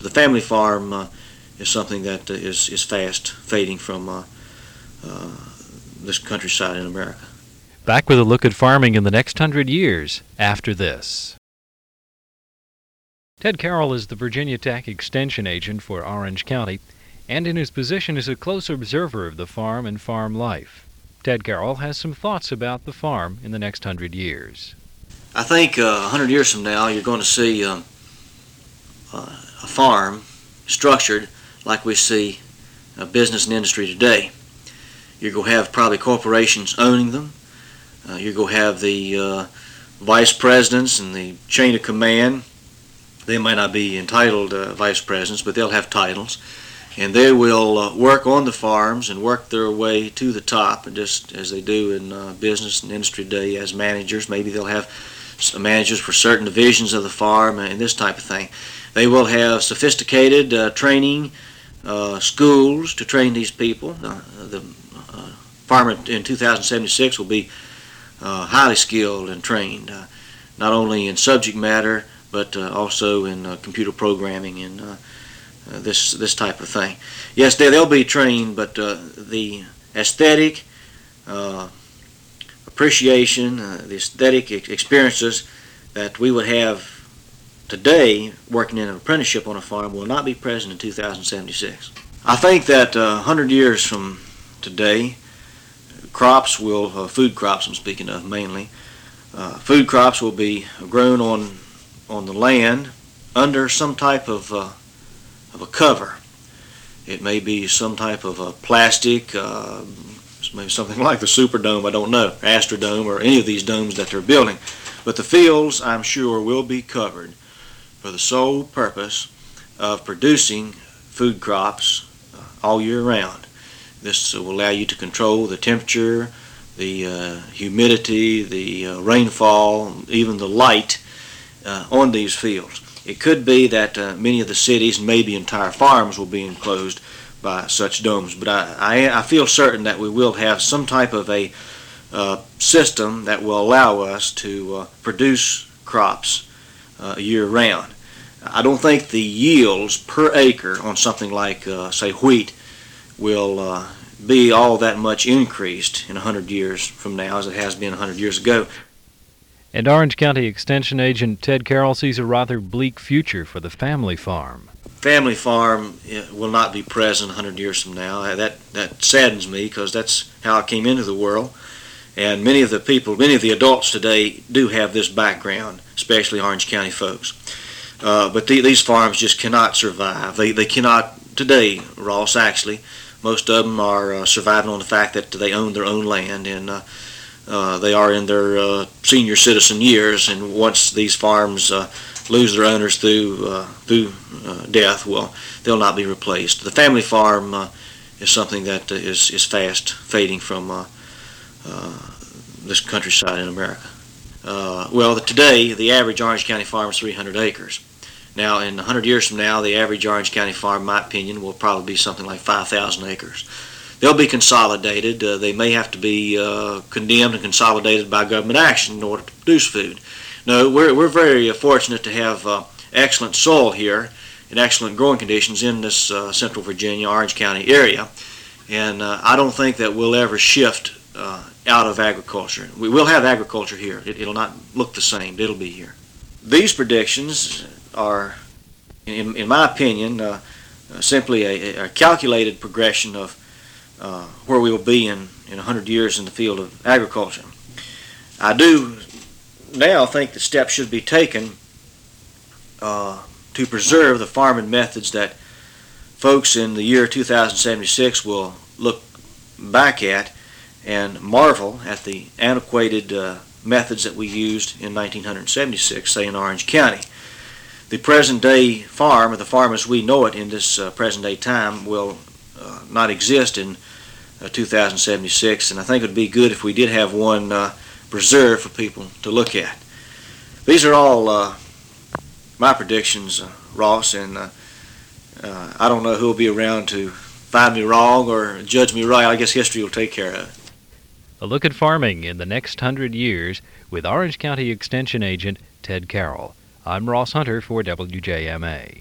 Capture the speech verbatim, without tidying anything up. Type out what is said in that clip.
the family farm uh, is something that uh, is, is fast fading from uh, uh, this countryside in America. Back with a look at farming in the next hundred years after this. Ted Carroll is the Virginia Tech Extension Agent for Orange County, and in his position is a close observer of the farm and farm life. Ted Carroll has some thoughts about the farm in the next hundred years. I think uh, a hundred years from now you're going to see um, uh, a farm structured like we see uh, business and industry today. You're going to have probably corporations owning them. Uh, you're going to have the uh, vice presidents and the chain of command. They might not be entitled uh, vice presidents, but they'll have titles. And they will uh, work on the farms and work their way to the top, and just as they do in uh, business and industry today as managers. Maybe they'll have managers for certain divisions of the farm and this type of thing. They will have sophisticated uh, training uh, schools to train these people. Uh, the uh, farmer in two thousand seventy-six will be uh, highly skilled and trained, uh, not only in subject matter, but uh, also in uh, computer programming and uh, uh, this this type of thing. Yes, they, they'll be trained, but uh, the aesthetic uh, appreciation, uh, the aesthetic experiences that we would have today working in an apprenticeship on a farm will not be present in two thousand seventy-six. I think that uh, one hundred years from today, crops will, uh, food crops I'm speaking of mainly, uh, food crops will be grown on on the land under some type of uh, of a cover. It may be some type of a plastic, uh, maybe something like the Superdome, I don't know, Astrodome, or any of these domes that they're building. But the fields, I'm sure, will be covered for the sole purpose of producing food crops uh, all year round. This uh, will allow you to control the temperature, the uh, humidity, the uh, rainfall, even the light uh, on these fields. It could be that uh, many of the cities, maybe entire farms, will be enclosed by such domes, but I, I, I feel certain that we will have some type of a uh, system that will allow us to uh, produce crops uh, year-round. I don't think the yields per acre on something like, uh, say, wheat will uh, be all that much increased in one hundred years from now as it has been one hundred years ago. And Orange County Extension Agent Ted Carroll sees a rather bleak future for the family farm. Family farm will not be present one hundred years from now. That that saddens me, because that's how I came into the world. And many of the people, many of the adults today do have this background, especially Orange County folks. Uh, but the, these farms just cannot survive. They they cannot today, Ross, actually. Most of them are uh, surviving on the fact that they own their own land, and uh, uh, they are in their uh, senior citizen years, and once these farms uh, lose their owners through uh, through uh, death, well, they'll not be replaced. The family farm uh, is something that uh, is, is fast fading from uh, uh, this countryside in America. Uh, well, the, today, the average Orange County farm is three hundred acres. Now, in one hundred years from now, the average Orange County farm, in my opinion, will probably be something like five thousand acres. They'll be consolidated. Uh, they may have to be uh, condemned and consolidated by government action in order to produce food. No, we're, we're very fortunate to have uh, excellent soil here and excellent growing conditions in this uh, Central Virginia, Orange County area. And uh, I don't think that we'll ever shift uh, out of agriculture. We will have agriculture here. It, it'll not look the same, but it'll be here. These predictions are, in, in my opinion, uh, uh, simply a, a calculated progression of uh, where we will be in, in one hundred years in the field of agriculture. I do now think that steps should be taken uh, to preserve the farming methods that folks in the year two thousand seventy-six will look back at and marvel at the antiquated uh, methods that we used in nineteen seventy-six, say in Orange County. The present day farm, or the farm as we know it in this uh, present day time, will uh, not exist in uh, two thousand seventy-six, and I think it would be good if we did have one uh, preserved for people to look at. These are all uh, my predictions, uh, Ross, and uh, uh, I don't know who will be around to find me wrong or judge me right. I guess history will take care of it. A look at farming in the next hundred years with Orange County Extension Agent Ted Carroll. I'm Ross Hunter for W J M A.